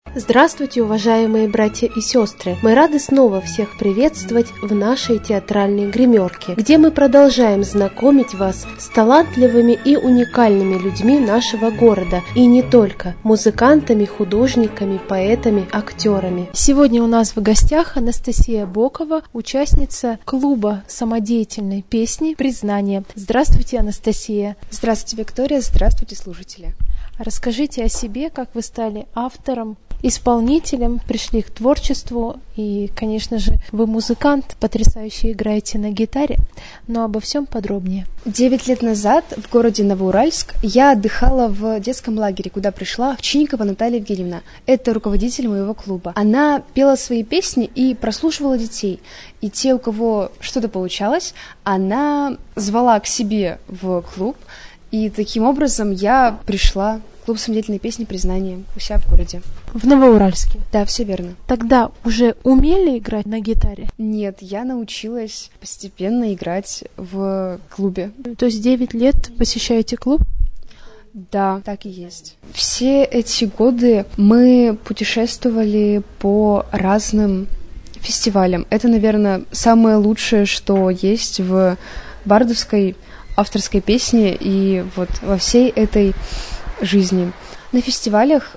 Здравствуйте, уважаемые братья и сестры! Мы рады снова всех приветствовать в нашей театральной гримерке, где мы продолжаем знакомить вас с талантливыми и уникальными людьми нашего города, и не только, музыкантами, художниками, поэтами, актерами. Сегодня у нас в гостях Анастасия Бокова, участница клуба самодеятельной песни «Признание». Здравствуйте, Анастасия! Здравствуйте, Виктория! Здравствуйте, слушатели! Расскажите о себе, как вы стали автором, исполнителем, пришли к творчеству, и, конечно же, вы музыкант, потрясающе играете на гитаре, но обо всем подробнее. 9 лет назад в городе Новоуральск я отдыхала в детском лагере, куда пришла Овчинникова Наталья Евгеньевна. Это руководитель моего клуба. Она пела свои песни и прослушивала детей. И те, у кого что-то получалось, она звала к себе в клуб, и таким образом я пришла в клуб самодеятельной песни «Признание» у себя в городе. В Новоуральске? Да, все верно. Тогда уже умели играть на гитаре? Нет, я научилась постепенно играть в клубе. То есть 9 лет посещаете клуб? Да, так и есть. Все эти годы мы путешествовали по разным фестивалям. Это, наверное, самое лучшее, что есть в бардовской авторской песне и вот во всей этой жизни. На фестивалях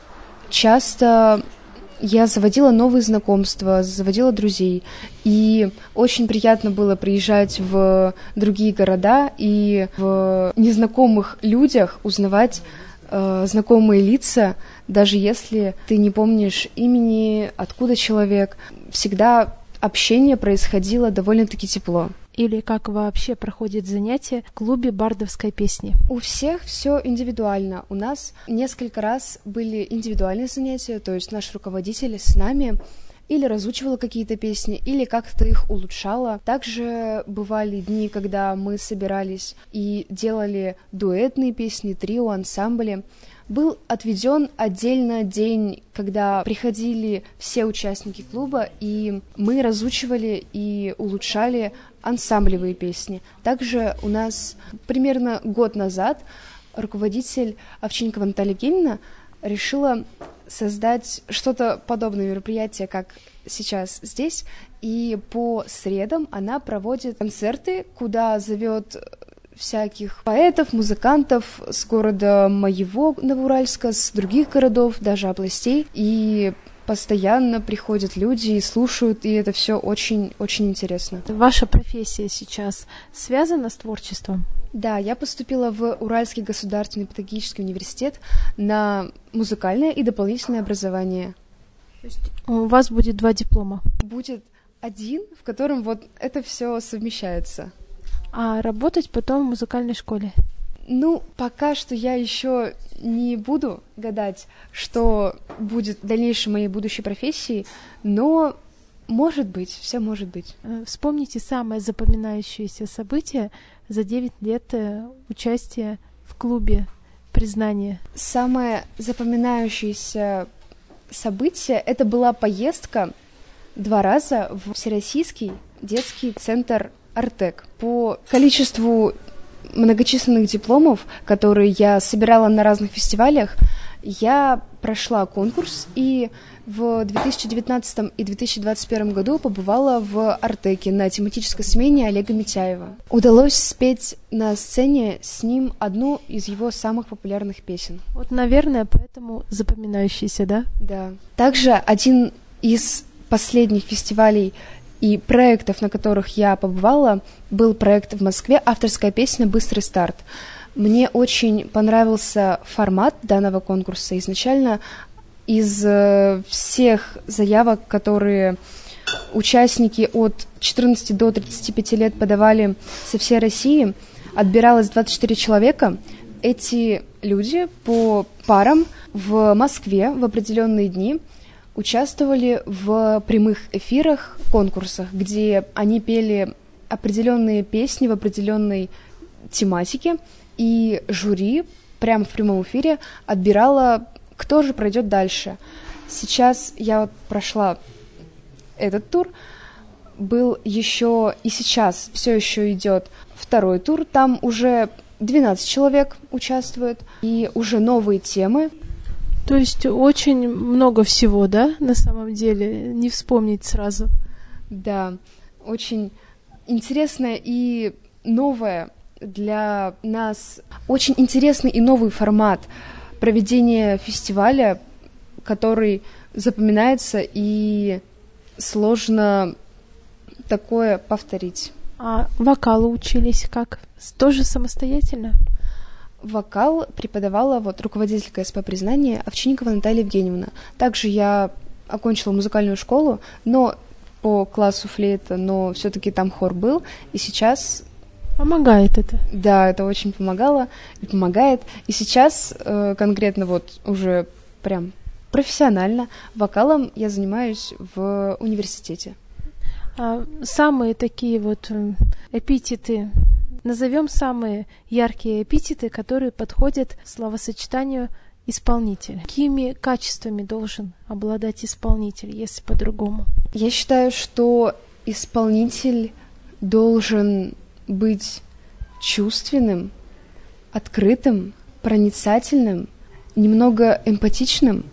часто я заводила новые знакомства, заводила друзей, и очень приятно было приезжать в другие города и в незнакомых людях узнавать знакомые лица, даже если ты не помнишь имени, откуда человек. Всегда общение происходило довольно-таки тепло. Или как вообще проходит занятие в клубе бардовской песни? У всех все индивидуально. У нас несколько раз были индивидуальные занятия, то есть наш руководитель с нами или разучивала какие-то песни, или как-то их улучшала. Также бывали дни, когда мы собирались и делали дуэтные песни, трио, ансамбли. Был отведен отдельно день, когда приходили все участники клуба, и мы разучивали и улучшали ансамблевые песни. Также у нас примерно год назад руководитель Овчинникова Наталья Евгеньевна решила создать что-то подобное мероприятие, как сейчас здесь, и по средам она проводит концерты, куда зовет всяких поэтов, музыкантов с города моего Новоуральска, с других городов, даже областей, и постоянно приходят люди и слушают, и это все очень-очень интересно. Ваша профессия сейчас связана с творчеством? Да, я поступила в Уральский государственный педагогический университет на музыкальное и дополнительное образование. То есть у вас будет 2 диплома? Будет один, в котором вот это все совмещается. А работать потом в музыкальной школе? Ну, пока что я еще не буду гадать, что будет дальнейшей моей будущей профессией, но может быть, все может быть. Вспомните самое запоминающееся событие за 9 лет участия в клубе «Признание». Самое запоминающееся событие — это была поездка 2 раза в Всероссийский детский центр «Артек». По количеству многочисленных дипломов, которые я собирала на разных фестивалях, я прошла конкурс и в 2019 и 2021 году побывала в «Артеке» на тематической смене Олега Митяева. Удалось спеть на сцене с ним одну из его самых популярных песен. Вот, наверное, поэтому запоминающийся, да? Да. Также один из последних фестивалей и проектов, на которых я побывала, был проект в Москве «Авторская песня. Быстрый старт». Мне очень понравился формат данного конкурса. Изначально из всех заявок, которые участники от 14 до 35 лет подавали со всей России, отбиралось 24 человека. Эти люди по парам в Москве в определенные дни участвовали в прямых эфирах, конкурсах, где они пели определенные песни в определенной тематике, и жюри прямо в прямом эфире отбирало, кто же пройдет дальше. Сейчас я вот прошла этот тур, был еще и сейчас все еще идет второй тур, там уже 12 человек участвует, и уже новые темы. То есть очень много всего, да, на самом деле, не вспомнить сразу. Да, очень интересное и новое для нас, очень интересный и новый формат проведения фестиваля, который запоминается и сложно такое повторить. А вокалу учились как? Тоже самостоятельно? Вокал преподавала руководитель КСП «Признание» Овчинникова Наталья Евгеньевна. Также я окончила музыкальную школу, но по классу флейта, но все-таки там хор был, и сейчас... Помогает это? Да, это очень помогало и помогает. И сейчас конкретно уже прям профессионально вокалом я занимаюсь в университете. Самые такие эпитеты, назовем самые яркие эпитеты, которые подходят к словосочетанию исполнитель. Какими качествами должен обладать исполнитель, если по-другому? Я считаю, что исполнитель должен быть чувственным, открытым, проницательным, немного эмпатичным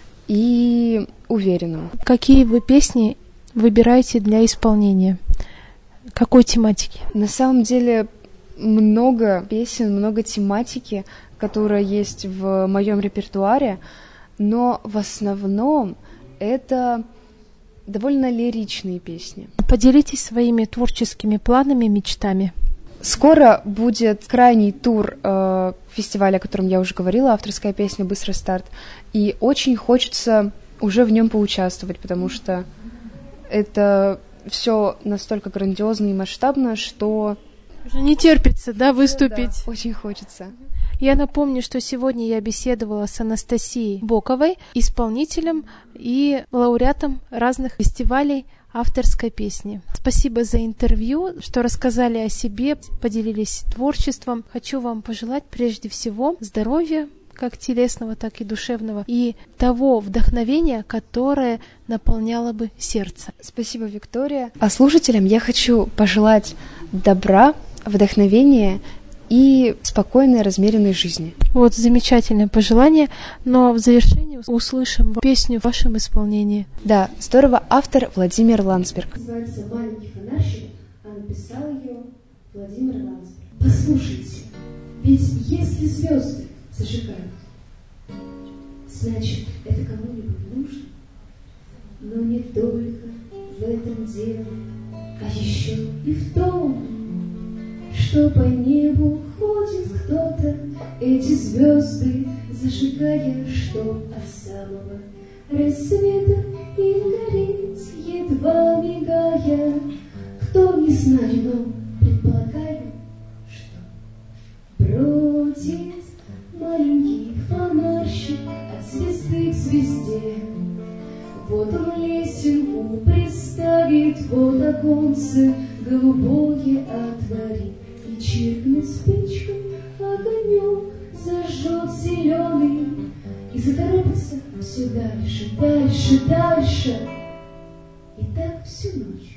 и уверенным. Какие вы песни выбираете для исполнения? Какой тематики? На самом деле много песен, много тематики, которая есть в моем репертуаре, но в основном это довольно лиричные песни. Поделитесь своими творческими планами, мечтами. Скоро будет крайний тур фестиваля, о котором я уже говорила, авторская песня «Быстрый старт», и очень хочется уже в нем поучаствовать, потому что это все настолько грандиозно и масштабно, что... Уже не терпится, да, выступить? Да, очень хочется. Я напомню, что сегодня я беседовала с Анастасией Боковой, исполнителем и лауреатом разных фестивалей авторской песни. Спасибо за интервью, что рассказали о себе, поделились творчеством. Хочу вам пожелать прежде всего здоровья, как телесного, так и душевного, и того вдохновения, которое наполняло бы сердце. Спасибо, Виктория. А слушателям я хочу пожелать добра, вдохновения и спокойной, размеренной жизни. Замечательное пожелание, но в завершении услышим песню в вашем исполнении. Да, здорово, автор Владимир Ландсберг. Называется «Маленький фонарщик», а написал ее Владимир Ландсберг. Послушайте, ведь если звезды зажигают, значит, это кому-нибудь нужно. Но не только в этом дело, а еще и в том, что по небу ходит кто-то, эти звезды зажигая, что от самого рассвета им гореть, едва мигая. Кто не знает, но предполагаю, что бродит маленький фонарщик от звезды к звезде. Вот он лесенку приставит, вот оконце голубое отворит, и чиркнет спичкой огонек, зажжет зеленый, и закоробится все дальше, дальше, дальше. И так всю ночь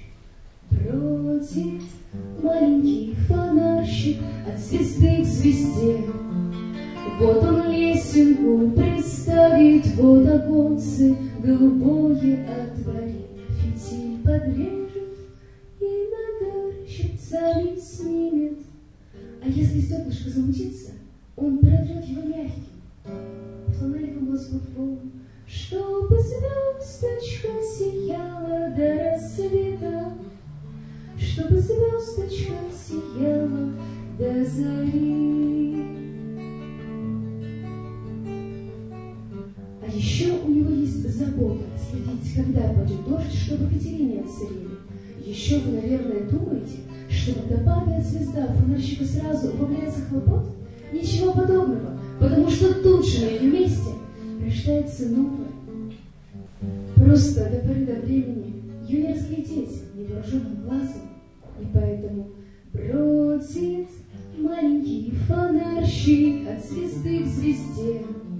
бродит маленький фонарщик от звезды к звезде. Вот он лесенку приставит, вот оконце голубое отворит, фитиль подрежет и нагар щипцами снимет. А если стеклышко замутится, он протрет его мягким фонариком лоскутком, чтобы звездочка сияла до рассвета, чтобы звездочка сияла до зари. А еще у него есть забота следить, когда пойдет дождь, чтобы фитили не отсырели. Еще вы, наверное, думаете, что когда падает звезда, у фонарщика сразу убавляется хлопот? Ничего подобного, потому что тут же на ее месте рождается новое. Просто до поры до времени ее не разглядеть невооруженным глазом, и поэтому бродит маленький фонарщик от звезды к звезде.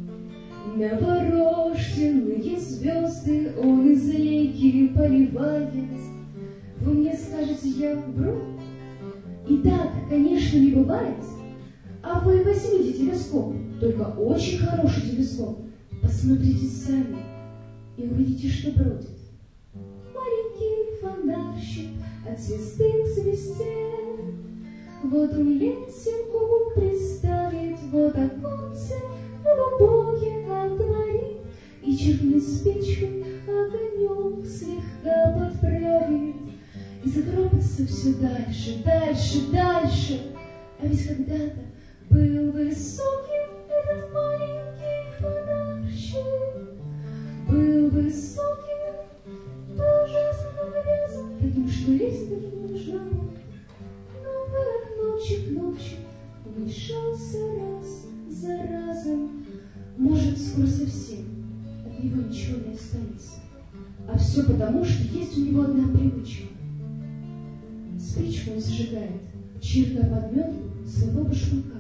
Новорожденные звезды он из лейки поливает. Вы мне скажете, я вру? И так, конечно, не бывает. А вы возьмите телескоп, только очень хороший телескоп. Посмотрите сами и увидите, что бродит. Маленький фонарщик от звезды к звезде. Вот он лесенку приставит, вот оконце голубое отворит, и черной спичкой огонек слегка подправит, и заторопится все дальше, дальше, дальше. А ведь когда-то был высоким этот маленький фонарщик, был высоким, ужасно грязным, таким, что лезть не нужно. Но в этот ночи к ночи уменьшался раз за разом. Может, скоро совсем от него ничего не останется. А все потому, что есть у него одна привычка. Спичку он зажигает, чиркая подметку своего башмака.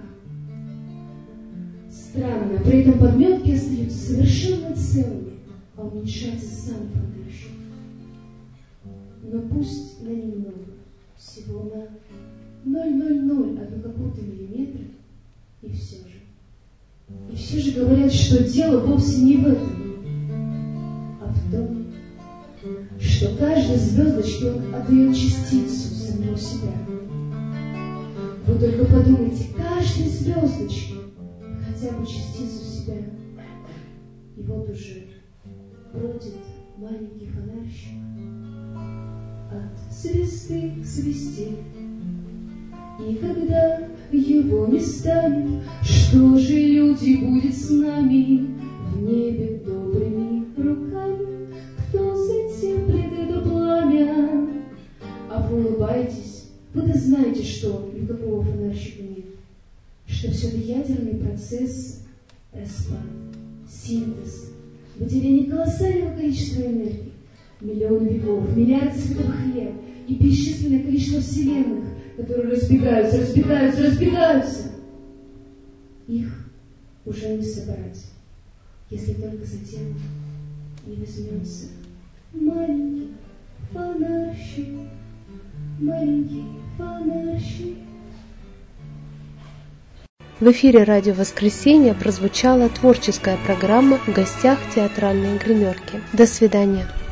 Странно, при этом подметки остаются совершенно целыми, а уменьшается сам фонарщик. Но пусть на немного, всего на 0,00 одну какую-то миллиметра, и все же. И все же говорят, что дело вовсе не в этом, а в том, что каждой звездочке он отдает частицу самого себя. Вы только подумайте, каждой звездочке хотя бы частицу себя. И вот уже бродит маленький фонарщик от звезды к звезде. И когда его не станет, что же, люди, будет с нами в небе добрыми руками? Кто затеплит это пламя? А вы улыбаетесь, вы-то знаете, что никакого фонарщика нет, что все это ядерный процесс, распад, синтез, выделение колоссального количества энергии, миллионы веков, миллиарды световых лет и бесчисленное количество вселенных, которые разбегаются, разбегаются, разбегаются. Их уже не собрать, если только затем не возьмется маленький фонарщик, маленький фонарщик. В эфире «Радио Воскресенье» прозвучала творческая программа «В гостях театральной гримерки». До свидания.